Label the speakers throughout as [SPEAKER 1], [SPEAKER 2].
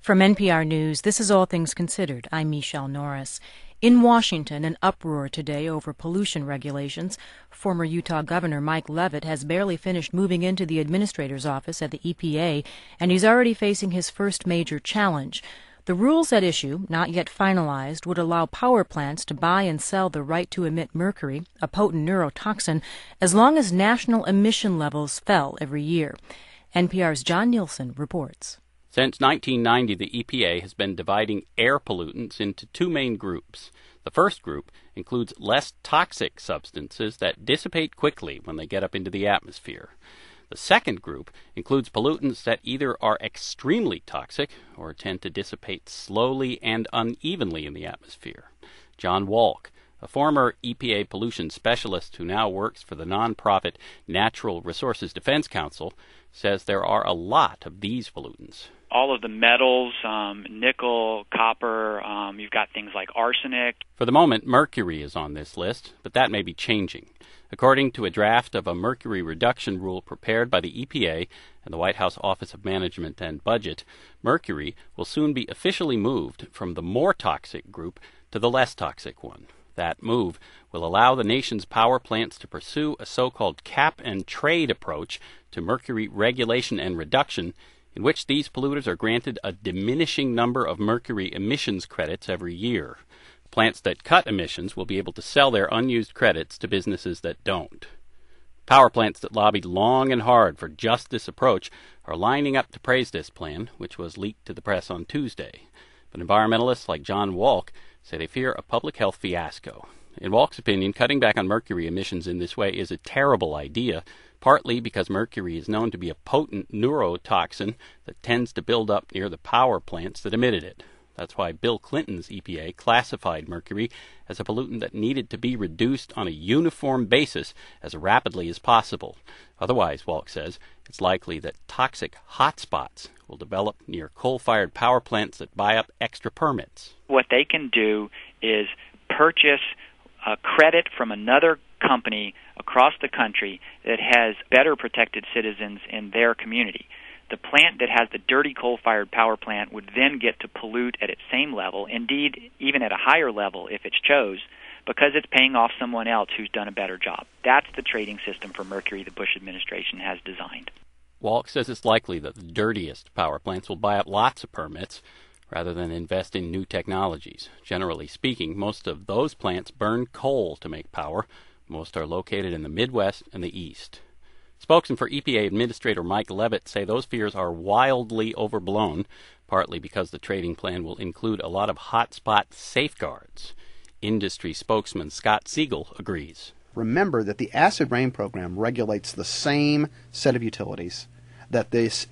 [SPEAKER 1] From NPR News, this is All Things Considered. I'm Michelle Norris. In Washington, an uproar today over pollution regulations. Former Utah Governor Mike Leavitt has barely finished moving into the administrator's office at the EPA, and he's already facing his first major challenge. The rules at issue, not yet finalized, would allow power plants to buy and sell the right to emit mercury, a potent neurotoxin, as long as national emission levels fell every year. NPR's John Nielsen reports.
[SPEAKER 2] Since 1990, the EPA has been dividing air pollutants into two main groups. The first group includes less toxic substances that dissipate quickly when they get up into the atmosphere. The second group includes pollutants that either are extremely toxic or tend to dissipate slowly and unevenly in the atmosphere. John Walk, a former EPA pollution specialist who now works for the nonprofit Natural Resources Defense Council, says there are a lot of these pollutants.
[SPEAKER 3] All of the metals, nickel, copper, you've got things like arsenic.
[SPEAKER 2] For the moment, mercury is on this list, but that may be changing. According to a draft of a mercury reduction rule prepared by the EPA and the White House Office of Management and Budget, mercury will soon be officially moved from the more toxic group to the less toxic one. That move will allow the nation's power plants to pursue a so-called cap-and-trade approach to mercury regulation and reduction, in which these polluters are granted a diminishing number of mercury emissions credits every year. Plants that cut emissions will be able to sell their unused credits to businesses that don't. Power plants that lobbied long and hard for just this approach are lining up to praise this plan, which was leaked to the press on Tuesday. But environmentalists like John Walk say they fear a public health fiasco. In Walk's opinion, cutting back on mercury emissions in this way is a terrible idea, partly because mercury is known to be a potent neurotoxin that tends to build up near the power plants that emitted it. That's why Bill Clinton's EPA classified mercury as a pollutant that needed to be reduced on a uniform basis as rapidly as possible. Otherwise, Walk says, it's likely that toxic hotspots will develop near coal-fired power plants that buy up extra permits.
[SPEAKER 3] What they can do is purchase a credit from another company across the country that has better protected citizens in their community. The plant that has the dirty coal-fired power plant would then get to pollute at its same level, indeed even at a higher level if it's chose, because it's paying off someone else who's done a better job. That's the trading system for mercury the Bush administration has designed.
[SPEAKER 2] Walk says it's likely that the dirtiest power plants will buy up lots of permits rather than invest in new technologies. Generally speaking, most of those plants burn coal to make power. Most are located in the Midwest and the East. Spokesman for EPA Administrator Mike Leavitt say those fears are wildly overblown, partly because the trading plan will include a lot of hotspot safeguards. Industry spokesman Scott Siegel agrees.
[SPEAKER 4] Remember that the acid rain program regulates the same set of utilities that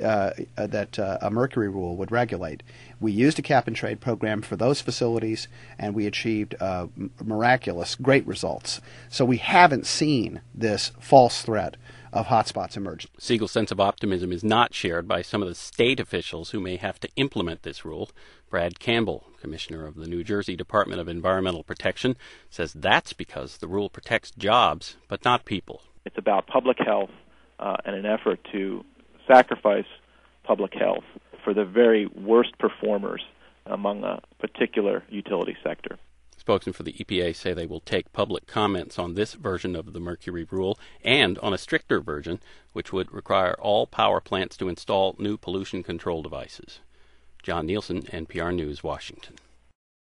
[SPEAKER 4] a mercury rule would regulate. We used a cap-and-trade program for those facilities, and we achieved miraculous, great results. So we haven't seen this false threat of hotspots emerging.
[SPEAKER 2] Siegel's sense of optimism is not shared by some of the state officials who may have to implement this rule. Brad Campbell, commissioner of the New Jersey Department of Environmental Protection, says that's because the rule protects jobs, but not people.
[SPEAKER 5] It's about public health and an effort to sacrifice public health for the very worst performers among a particular utility sector.
[SPEAKER 2] Spokesmen for the EPA say they will take public comments on this version of the mercury rule and on a stricter version, which would require all power plants to install new pollution control devices. John Nielsen, NPR News, Washington.